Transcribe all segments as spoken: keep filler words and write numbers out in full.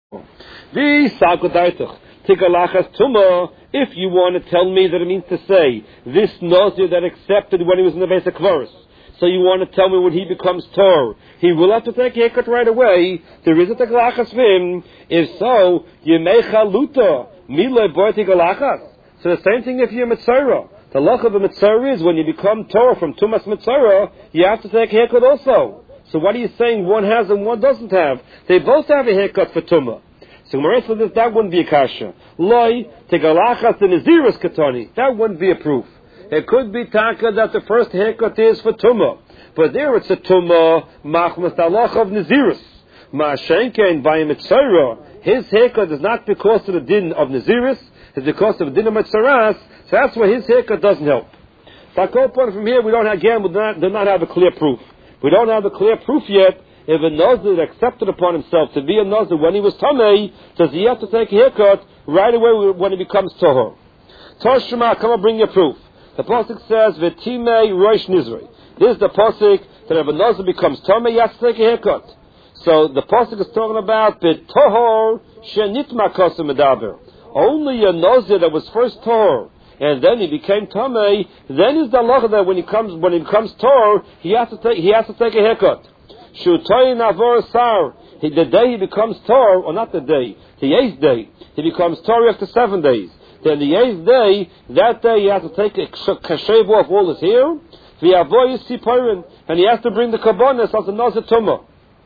The Sagodaitach. Tigalachas Tuma, if you want to tell me that it means to say, this Nazir that accepted when he was in the base of Kvaris, so you want to tell me when he becomes Tor, he will have to take a haircut right away, there is a Tigalachas for him. If so, Yemecha Luta, Mila Boy Tigalachas. So the same thing if you're Mitzorah. The lach of a Mitzorah is when you become Tor from Tumas Mitzorah, you have to take a haircut also. So what are you saying one has and one doesn't have? They both have a haircut for Tumah. So Gemara says that wouldn't be a kasha. Loi tegalachas in Naziris katani. That wouldn't be a proof. It could be taka that the first haircut is for tumah, but there it's a tumah machmas dalach of Naziris. Ma'ashenkein by mitzorah. His haircut is not because of the din of Naziris. It's because of the din of mitzaras. So that's why his haircut doesn't help. So I call point from here we don't again we do not, do not have a clear proof. We don't have a clear proof yet. If a Nazir accepted upon himself to be a Nazir when he was Tamei, does he have to take a haircut right away when he becomes Tahor? Toshima, come and bring your proof. The Pasuk says, V'timei Rosh Nizrei. This is the Pasuk that if a Nazir becomes Tamei, he has to take a haircut. So the Pasuk is talking about B'tohor Shenitma Kosim Medaber. Only a Nazir that was first Tahor, and then he became Tamei, then is the halacha that when he comes when he becomes Tahor, he has to take he has to take a haircut. Shutoyin avor sar. The day he becomes Tor, or not the day, the eighth day, he becomes Tor after seven days. Then the eighth day, that day he has to take a kashev off all his hair, v'yavoy siparin, and he has to bring the kabbanis as a nazir tumah.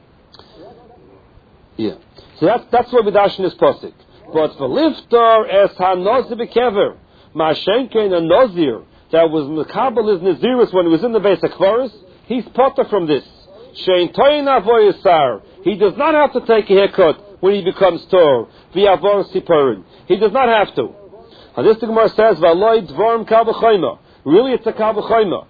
Yeah. So that's that's what we dash in this pasuk. But for liftar es ha nazir bekever, ma'ashenkein a nazir that was mekabel his naziris when he was in the base of kvaris, he's potter from this. He does not have to take a haircut when he becomes Tor. He does not have to. And this Gemara says, really it's a Kabachayma.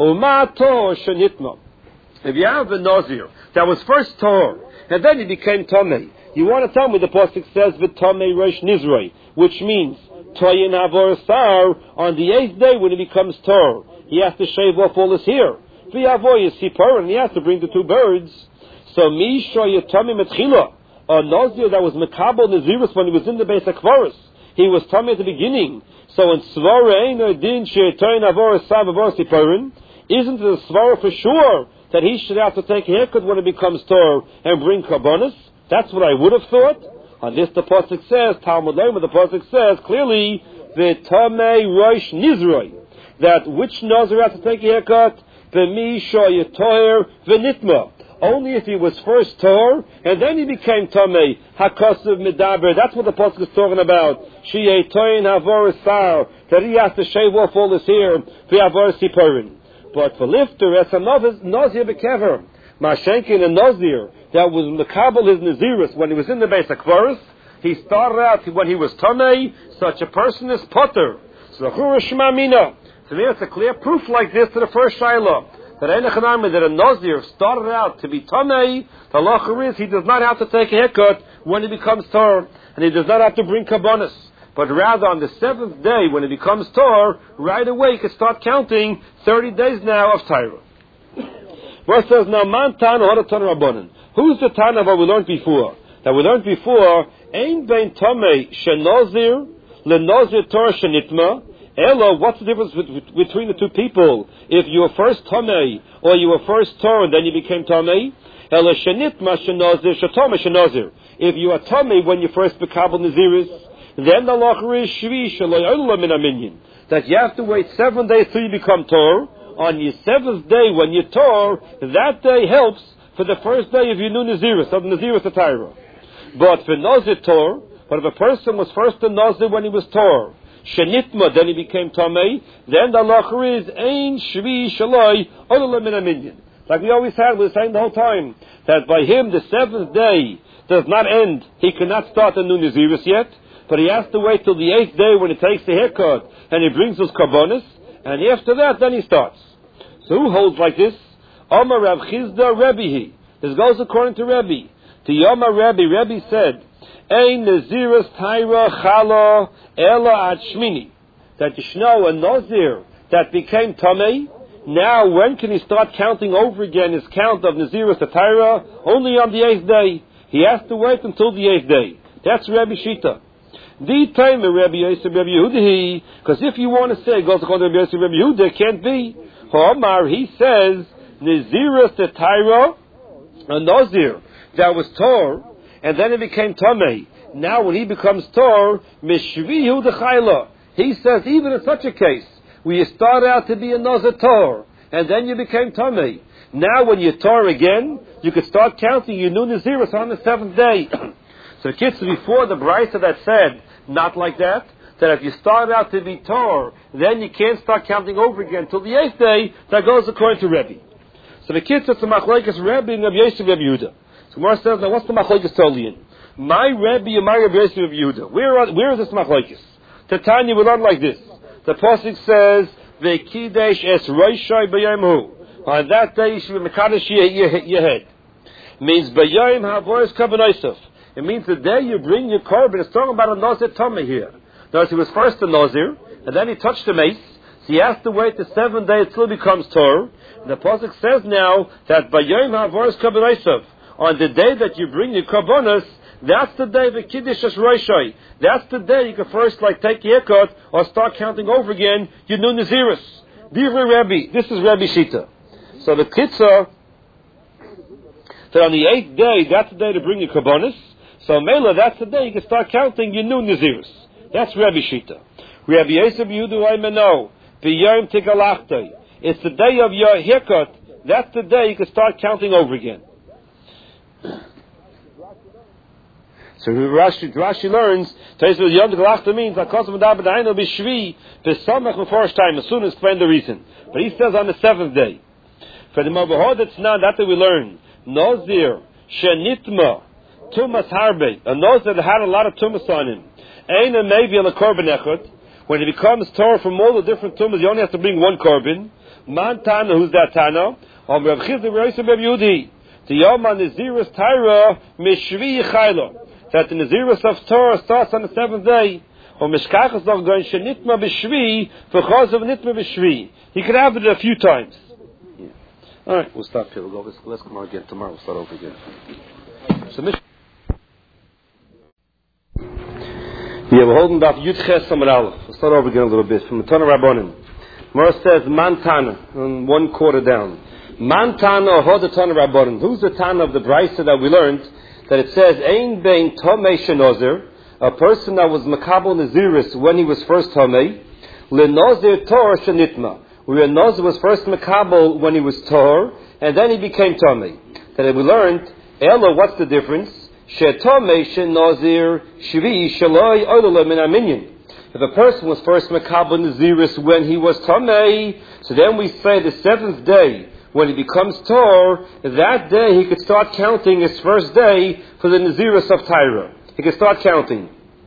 If you have a Nazir that was first Tor, and then he became Tomei, you want to tell me the Pasuk says, V'tomei Rosh Nizrei, which means, Toyin Avor Sar, on the eighth day when he becomes Tor, he has to shave off all his hair. And he has to bring the two birds. So Misha Yatami Metchila, a Nazir that was Mekabel Naziris when he was in the base of Kvaris, he was Tami at the beginning. So in Svara Ein Din She'etoin Avor Sav Avor Siparin, isn't it a Svara for sure that he should have to take a haircut when it becomes Tor and bring Kabbanis? That's what I would have thought. On this the Pasuk says, Talmud Lema, the Pasuk says clearly, V'tamei Rosh Nizroi, that which Nazir has to take a haircut? Only if he was first Tor, and then he became Tamei, Hakosiv Medaber. That's what the Pasuk is talking about. She'etoin Havor Sar, that he has to shave off all his hair, V'Havor Siparin. But for Lifter, as a Nazir Bekever, Mashenkin, a Nazir, that was Mekabel his Naziris when he was in the base of Kvaris, he started out when he was Tamei, such a person is Potter. So Chura Shema Mina. So there's a clear proof like this to the first Shiloh. That that a Nazir started out to be Tamei, the halacha is he does not have to take a haircut when he becomes Tor, and he does not have to bring Kabbanis. But rather on the seventh day when he becomes Tor, right away he can start counting thirty days now of Torah. Verse says, now man Tana Hora Tana Rabbanan. Who's the Tana that we learned before? That we learned before, Ein Bein Tamei Shenazir, LeNazir Torah Shenitma. Elo, what's the difference between the two people? If you were first Tamei, or you were first Tor, and then you became Tamei? Elo Shenitma Shenazir, Shatoma Shenazir. If you are Tamei when you first became Naziris, then the law is Shvi Shaloi Olam Min Aminyan. That you have to wait seven days till you become Tor. On your seventh day when you Tor, that day helps for the first day of your new Naziris, of Naziris Atayra. But for Nazir Tor, but if a person was first a Nazir when he was Tor, Shenitma, then he became Tamei, then the halacha is Ein Shvi Shaloi Olam Min Aminyan. Like we always had, we were saying the whole time, that by him the seventh day does not end. He cannot start a new Naziris yet, but he has to wait till the eighth day when he takes the haircut and he brings his Kabbanis, and after that then he starts. So who holds like this? Omar Rav Chizda Rebbe. This goes according to Rebbe. To Yoma Rebbe, Rebbe said, Ein Naziris Taira Chala Ela Ad Shmini. That you know a Nazir that became Tamei, now when can he start counting over again his count of Naziris Taira? Only on the eighth day. He has to wait until the eighth day. That's Rabbi Shita. The time of Rabbi Yosef Rabbi Yehuda, because if you want to say it goes according to Rabbi Yosef Rabbi Yehuda, it can't be. Ha'amar, he says, Nizirus the Tyra, a Nazir that was Tor, and then it became Tamei. Now when he becomes Tor, Mishvihu the Chayla. He says, even in such a case, where you start out to be a Nazir Tor, and then you became Tamei. Now when you Tor again, you could start counting your new Nazirus on the seventh day. So the kids before the Brisa that said, not like that, that if you start out to be Tor, then you can't start counting over again till the eighth day. That goes according to Rebbe. So the kids said to Machlekes Rebbe and Rabbi Yosef Rabbi Yehuda. So Gemara says, now what's the Machlekes Tolian? My Rebbe and my Rabbi Yosef Rabbi Yehuda. Where are, where is this Machlekes? Tanya we learn like this. The pasuk says, "Ve'kidesh es roishai b'yomhu." On that day you should be mekadosh your head. Means b'yom havoros kavanosov. It means the day you bring your korban. It's talking about a Nazir Tameh here. Notice he was first a Nazir, and then he touched the mace. So he has to wait the seventh day until it becomes Torah. And the pasuk says now that Bayom Havoros Kabbanosov, on the day that you bring your korbanos, that's the day the Kiddush es Roshai. That's the day you can first like take your haircut or start counting over again your new Nazirus. Divrei Rebbe. This is Rebbe Shita. So the Kitzah, that on the eighth day, that's the day to bring your korbanos. So Mela, that's the day you can start counting your new Nazirus. That's Rabbi Shita. Rabbi Yosef Yehuda Aimeno, B'yom Tigalachtai. It's the day of your haircut. That's the day you can start counting over again. So Rashi, Rashi learns, Yom Tigalachtai means, Akos M'dab B'daino B'shvi, B'samach M'forish time, as soon as explain the reason. But he says on the seventh day. For the Mabahod, it's not, that's what we learn. Nazir, Shenitma, Tumas Harbe, a Nazir that had a lot of Tumas on him. Aina maybe on a korban echad. When it becomes Torah from all the different tumas, you only have to bring one korban. Man Tana, who's that Tana? On Rav Chizda Reis Rav Yehudi. The Yom Nazirus Tyra Mishvi Chayla. That the Nazirus of Torah starts on the seventh day. Or Mishkachas noch going Shenitma B'Shvi v'chaz of Nitma B'Shvi. He could have it a few times. Yeah. All right, we'll stop here. We'll go. Let's, let's come on again tomorrow. We'll start over again. Submission. Yeah, we're holding up Yud Ches Amar Aleph. We'll start over again a little bit. From the Tana Rabbanim. Mora says, Man Tana, on one quarter down. Man Tana or the Tana Rabbanim. Who's the Tana of the Brisa that we learned? That it says, Ein Bein Tomei Shenozer, a person that was Makabel Naziris when he was first Tomei, Le Nozer Tor Shenitma, where a Nozer was first Makabel when he was Tor, and then he became Tomei. That we learned, Ella, what's the difference? If a person was first Makabel Naziris when he was Tamei, so then we say the seventh day, when he becomes Tor, that day he could start counting his first day for the Nazirus of Tyra. He could start counting.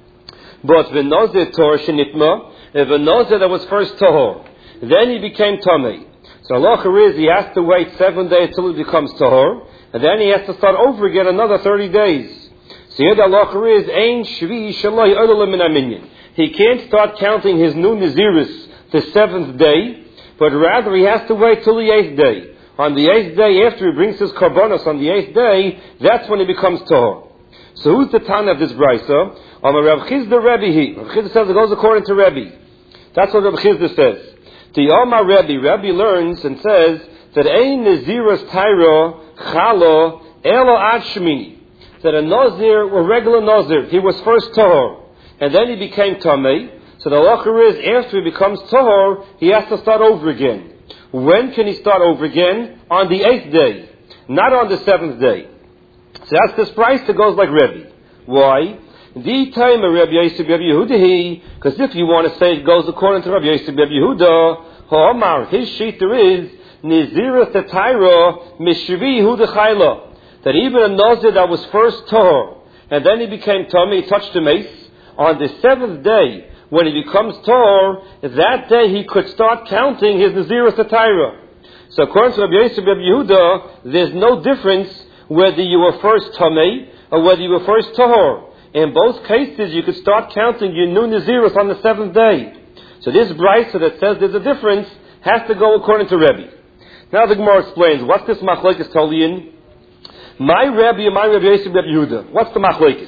But the Nazir Tor Shenitma, if a Nazir that was first Tor, then he became Tamei. So halacha is he has to wait seven days till he becomes Tor, and then he has to start over again another thirty days. So here the halacha is, Ein Shvi Shalai Odolim Min Aminyan. He can't start counting his new Nazirus the seventh day, but rather he has to wait till the eighth day. On the eighth day, after he brings his korbanos on the eighth day, that's when he becomes Tahor. So who's the Tana of this Brisa? On the Rav Chizda Rebbe. Rav Chizda says it goes according to Rebbe. That's what Rav Chizda says. The Omar Rebbe, Rebbe learns and says that Ein Nazirus Tyra Chalo Elo Ad Shemini. That a Nazir, a regular Nazir, he was first Tahor, and then he became Tamei. So the halacha is, after he becomes Tahor, he has to start over again. When can he start over again? On the eighth day, not on the seventh day. So that's this price that goes like Rebbe. Why? The time of Rabbi Yosef Rabbi Yehuda, because if you want to say it goes according to Rabbi Yosef Rabbi Yehuda, Ha'amar, his sheet there is, Nizirah Tatayra Mishvi Yehuda Chayla. That even a Nazir that was first Tahor, and then he became Tamei, he touched the mace, on the seventh day, when he becomes Tahor, that day he could start counting his Nazirah Tatayra. So according to Rabbi Yosef Rabbi Yehuda, there's no difference whether you were first Tamei or whether you were first Tahor. In both cases, you could start counting your new Nazirus on the seventh day. So this Brisa that says there's a difference has to go according to Rebbe. Now the Gemara explains, what's this Machlekes Tolian? My Rebbe and my Rabbi Yosef Rabbi Yehuda. What's the Machlekes?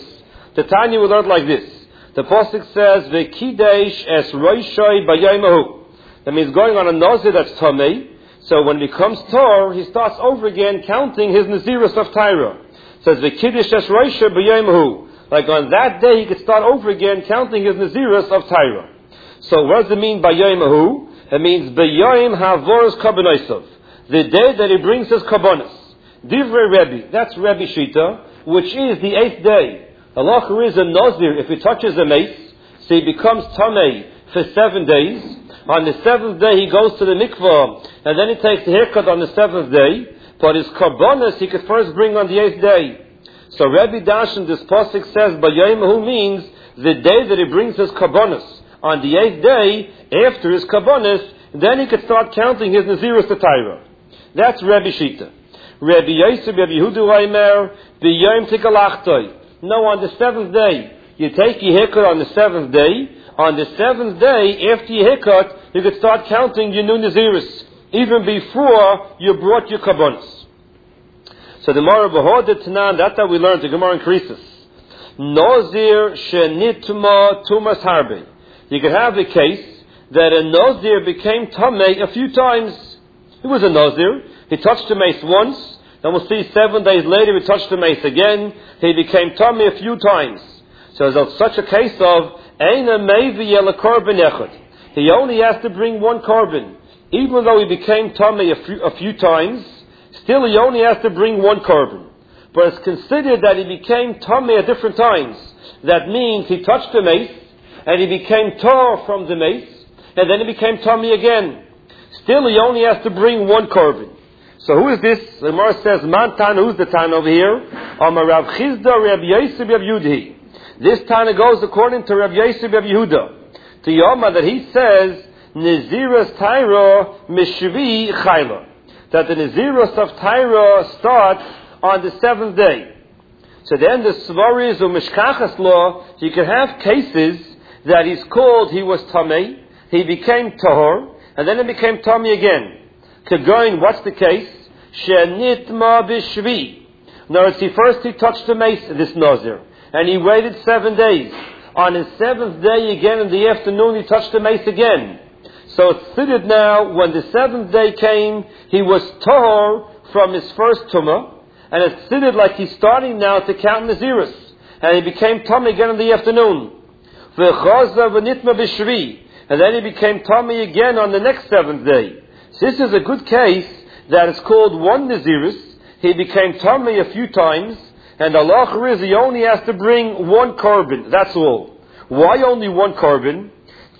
The Tanya we learned like this. The Pasuk says, V'kidesh es roishoi b'yomahu. That means going on a Nazir that's Tamei. So when it becomes Tor, he starts over again counting his Nazirus of Tyra. It says, V'kidesh es roishoi b'yomahu. Like on that day, he could start over again counting his Nazirus of Tyra. So what does it mean by Yomahu? It means B'yoim havoros kabbanosov. The day that he brings his kabbanos. Divrei Rebbe. That's Rebbe Shita, which is the eighth day. Allah is a Nazir. If he touches a mace, so he becomes Tamei for seven days. On the seventh day, he goes to the mikvah, and then he takes the haircut on the seventh day. But his kabbanos he could first bring on the eighth day. So Rebbe Dashan, this pasuk says, B'yomahu means the day that he brings his kabbanos. On the eighth day, after his kabbanos, then he could start counting his Nazirus to Tyra. That's Rebbe Shita. Rebbe Yosef, Rebbe Yehuda Omer, B'yom tikalachtoi. No, on the seventh day, you take your haircut on the seventh day. On the seventh day, after your haircut, you could start counting your new Nazirus, even before you brought your kabbanos. So the Gemara B'hoda Tanan, that's how we learned. The Gemara increases. Nazir shenitma tumas harbe. You could have the case that a Nazir became Tamei a few times. He was a Nazir. He touched the mace once. Then we'll see seven days later he touched the mace again. He became Tamei a few times. So there's such a case of Eina Mevi Yela Korban Echad. He only has to bring one korban. Even though he became Tamei a few, a few times, still he only has to bring one korban. But it's considered that he became Tamei at different times. That means he touched the mace, and he became Tor from the mace, and then he became Tamei again. Still, he only has to bring one korban. So who is this? The Gemara says, Man Tana, who's the Tana over here? Amar Rav Chizda, Rav Yosef, Rav Yudhi. This Tana goes according to Rav Yosef, Rav Yehuda. To Yoma, that he says, Naziras Tyra Mishvi Chayla. That the Naziras of Tyra starts on the seventh day. So then the Svaris or Mishkachas law, you can have cases that he's called, he was Tamei, he became Tahor, and then he became Tamei again. Kegoin, what's the case? Shenitma b'shvi. In other words, he first he touched the mace, this Nazir, and he waited seven days. On his seventh day again in the afternoon, he touched the mace again. So it's stated now, when the seventh day came, he was Tahor from his first Tumah, and it's stated like he's starting now to count Nazirus, and he became Tamei again in the afternoon. And then he became Tamei again on the next seventh day. So this is a good case that is called one Nazirus. He became Tamei a few times, and Allah is he only has to bring one korban. That's all. Why only one korban?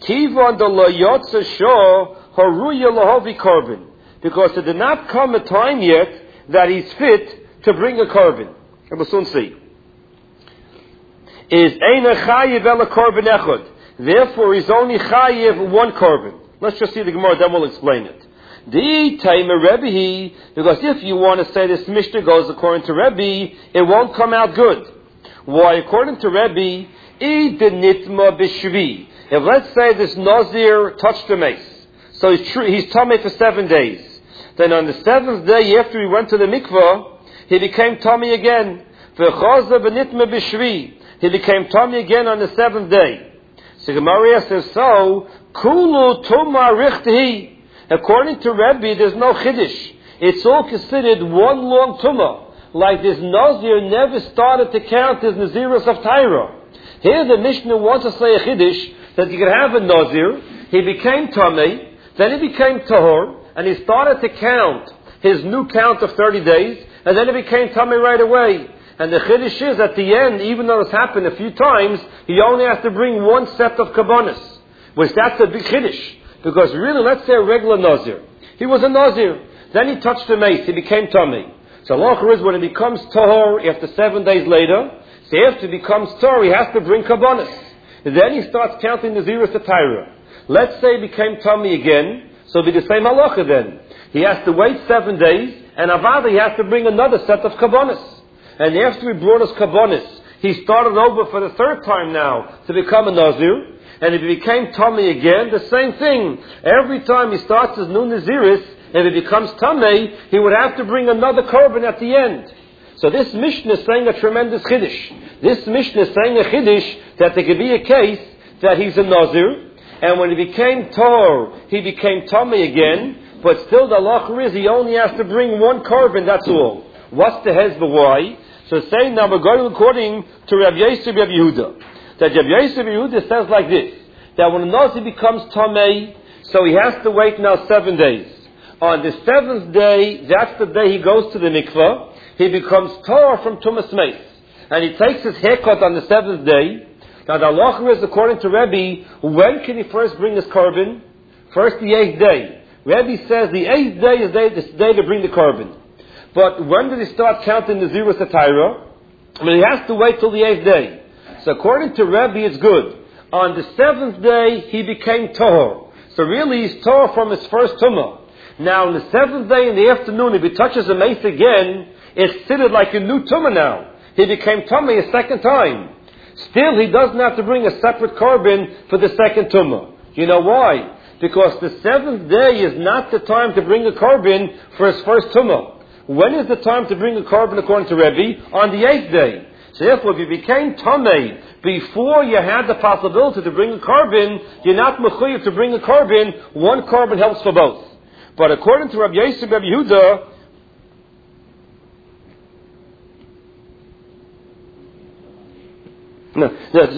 Because it did not come a time yet that he's fit to bring a korban. And we'll soon see. Is Eina Chayiv Ela Korban Echad. Therefore, he's only Chayiv one korban. Let's just see the Gemara, then we'll explain it. The Taima Rebbe, because if you want to say this Mishnah goes according to Rebbe, it won't come out good. Why? According to Rebbe, Idenitma B'Shvi. If let's say this Nazir touched the mace, so he's, tr- he's Tamei for seven days. Then on the seventh day, after he went to the mikvah, he became Tamei again. V'chaza B'Nitma B'Shvi. He became Tamei again on the seventh day. So Gemara says, so, Kulu Tuma Richtehi. According to Rebbe, there's no Chiddush. It's all considered one long Tumah. Like this Nazir never started to count his Nazirus of Tyra. Here the Mishnah wants to say a Chiddush, that you could have a Nazir, he became Tamei, then he became Tahor, and he started to count his new count of thirty days, and then he became Tamei right away. And the Chiddush is, at the end, even though it's happened a few times, he only has to bring one set of Kabbanis, which that's a big Chiddush. Because really, let's say a regular Nazir. He was a Nazir. Then he touched the mace. He became Tamei. So Allah is when he becomes Tahor after seven days later, so after he becomes Tahor, he has to bring Kabbanis. And then he starts counting Nazirus to Tyra. Let's say he became Tamei again, so it'll be the same halacha then. He has to wait seven days, and Avada he has to bring another set of Kabbanis. And after he brought his Kabbanis, he started over for the third time now to become a Nazir. And if he became Tamei again, the same thing. Every time he starts his new Naziris, if he becomes Tamei, he would have to bring another korban at the end. So this Mishnah is saying a tremendous chiddush. This Mishnah is saying a chiddush that there could be a case that he's a Nazir, and when he became Tor, he became Tummy again, but still the halacha is he only has to bring one korban, that's all. What's the hezbollah? Why? So saying now we're going according to Rabbi Yosef Rabbi Yehuda. That Rabbi Yosef Rabbi Yehuda says like this, that when a Nazir becomes Tummy, so he has to wait now seven days. On the seventh day, that's the day he goes to the mikveh, he becomes Torah from Tumas Meis. And he takes his haircut on the seventh day. Now the halacha is, according to Rebbe, when can he first bring his korban? First the eighth day. Rebbe says the eighth day is the day to bring the korban. But when did he start counting the Zirus Atayra? I mean, he has to wait till the eighth day. So according to Rebbe, it's good. On the seventh day, he became Tahor. So really, he's Tahor from his first Tumah. Now, on the seventh day in the afternoon, if he touches a mace again, it's considered like a new Tumah now. He became Tumah a second time. Still, he doesn't have to bring a separate korban for the second Tumah. You know why? Because the seventh day is not the time to bring a korban for his first Tumah. When is the time to bring a korban according to Rebbe? On the eighth day. So therefore, if you became Tumah before you had the possibility to bring a korban, you're not mechuyev to bring a korban. One korban helps for both. But according to Rabbi Yosef Rabbi Yehuda, no,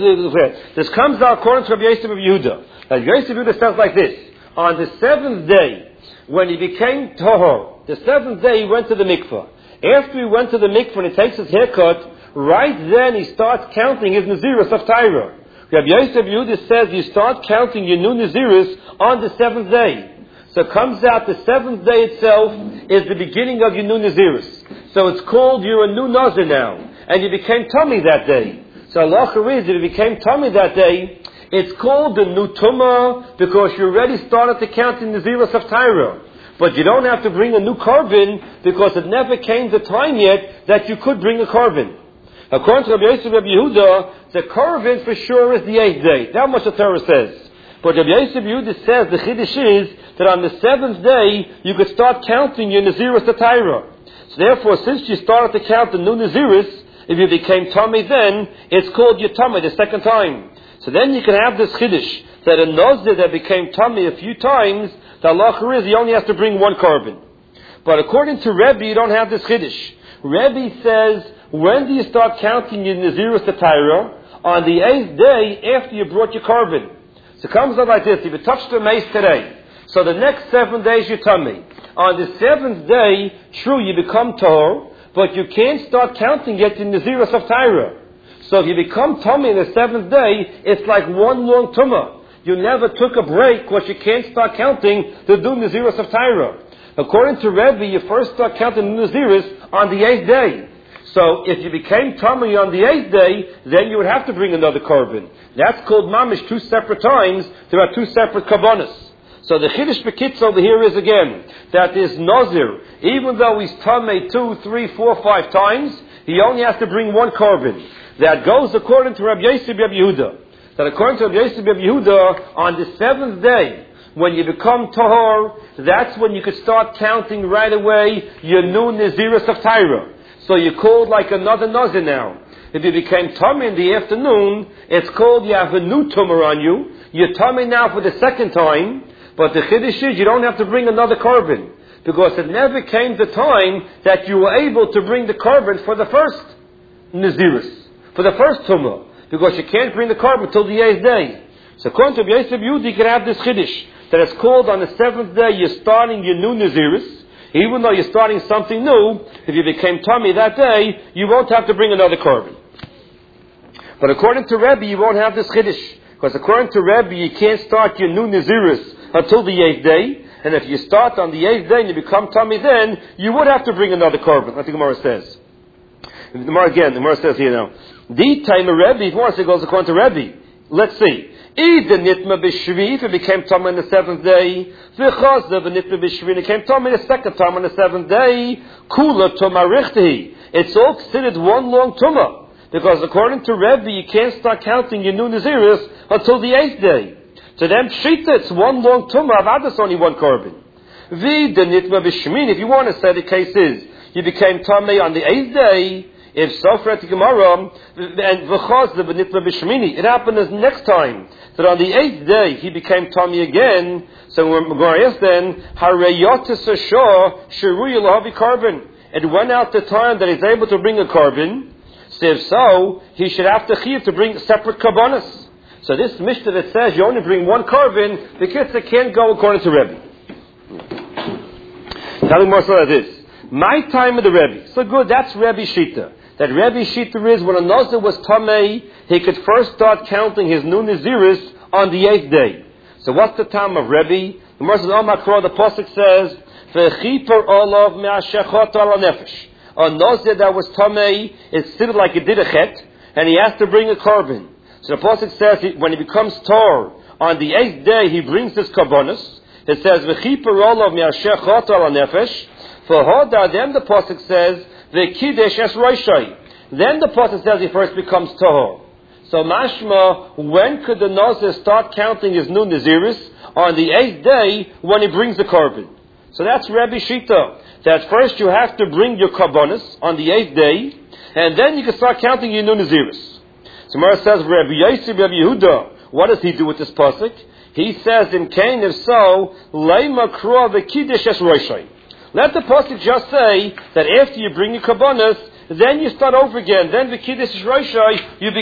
this comes out according to Rabbi Yosef Rabbi Yehuda. Rabbi Yosef Rabbi Yehuda says like this: on the seventh day, when he became Tahor, the seventh day he went to the mikveh. After he went to the mikveh and he takes his haircut, right then he starts counting his Nazirus of Tyra. Rabbi Yosef Rabbi Yehuda says you start counting your new Nazirus on the seventh day. So it comes out the seventh day itself is the beginning of your new Nazirus. So it's called you're a new Nazir now. And you became Tummy that day. So Allah is, if you became Tummy that day, it's called the new Tumah because you already started to count in Nazirus of Tyra. But you don't have to bring a new korban because it never came the time yet that you could bring a korban. According to Rabbi Yosef Rabbi Yehuda, the korban for sure is the eighth day. That much the Torah says. But Rabbi Yosef Yehuda says the chiddush is that on the seventh day you could start counting your Nazirus Atayra. So therefore, since you started to count the new Nazirus, if you became Tummy then, it's called your Tummy the second time. So then you can have this chiddush that a Nazir that became Tummy a few times, the halacha is he only has to bring one korban. But according to Rebbe, you don't have this chiddush. Rebbe says, when do you start counting your Nazirus Atayra? On the eighth day after you brought your korban. So it comes out like this: if you touch the mace today, so the next seven days you're Tummy. On the seventh day, true, you become Tor, but you can't start counting yet in the Nazirus of Tyra. So if you become Tummy in the seventh day, it's like one long Tumah. You never took a break because you can't start counting to do Nazirus of Tyra. According to Rebbe, you first start counting the Nazirus on the eighth day. So if you became Tummy on the eighth day, then you would have to bring another korban. That's called mamish, two separate times. There are two separate kabbanas. So the chiddush bekitz over here is again that is Nazir. Even though he's Tummy two, three, four, five times, he only has to bring one korban. That goes according to Rabbi Yosef Rabbi Yehuda. That according to Rabbi Yosef Rabbi Yehuda, on the seventh day, when you become Tahor, that's when you could start counting right away your new Nazirus of Tyra. So you're called like another Nazir now. If you became Tummy in the afternoon, it's called you have a new Tumah on you. You're Tummy now for the second time, but the chiddush is you don't have to bring another korban because it never came the time that you were able to bring the korban for the first Nazirus, for the first Tumah, because you can't bring the korban till the eighth day. So according to Yosef Yehuda, you can have this chiddush that it's called on the seventh day you're starting your new Nazirus. Even though you're starting something new, if you became Tummy that day, you won't have to bring another korban. But according to Rebbe, you won't have this chiddush. Because according to Rebbe, you can't start your new Nazirus until the eighth day. And if you start on the eighth day and you become Tummy then, you would have to bring another korban, like the Gemara says. The Gemara again, the Gemara says here now, the time of Rebbe, if you want to say it goes according to Rebbe, let's see. Either nitma b'shvi, if it became Tummy on the seventh day, v'chazav nitma b'shvi, it came Tummy the second time on the seventh day, kula tumah richtehi. It's all considered one long tumah. Because according to Rebbe, you can't start counting your new Nazirus until the eighth day. So then pshita, it's one long tumah, avadas only one korban. V'da nitma b'shmin, if you want to say the case is, you became Tamei on the eighth day. If so, for the Gemara, and v'chaz the benitla b'shmini, it happened as next time that on the eighth day he became Tamei again. So when Gemara asks then, hareyotis ashah shiruy lahavi carbon. It went out the time that he's able to bring a carbon. So if so, he should have to chiv to bring separate karbanos. So this Mishnah that says you only bring one carbon, the kitzur can't go according to Rebbe. Telling more so like this. My time of the Rebbe. So good, that's Rebbe Shita. That Rebbe Shita is when a Nazir was Tamei, he could first start counting his Nun Naziris on the eighth day. So what's the time of Rebbe? The Gemara says, oh Makro, the Pasuk says, V'chiper olav me'ashechot ala nefesh. A Nazir that was Tamei is sitting like he did a chet, and he has to bring a carbon. So the Pasuk says, when he becomes Tor, on the eighth day he brings his karbonos. It says, V'chiper olav me'ashechot ala nefesh. For Hoda, then the Pasuk says, the Kiddush es Roshai. Then the Pasuk says he first becomes Tahor. So Mashma, when could the Nazir start counting his Nun Naziris? On the eighth day, when he brings the carbon. So that's Rebbe Shita. That first you have to bring your karbonos on the eighth day, and then you can start counting your Nun Naziris. So Mara says, Rebbe Yossi, Rebbe Yehuda, what does he do with this Pasuk? He says in Cain, if so, Leima Krua the Kiddush es Roshai. Let the Pasuk just say that after you bring your karbanos, then you start over again. Then the Kiddush Roshai, you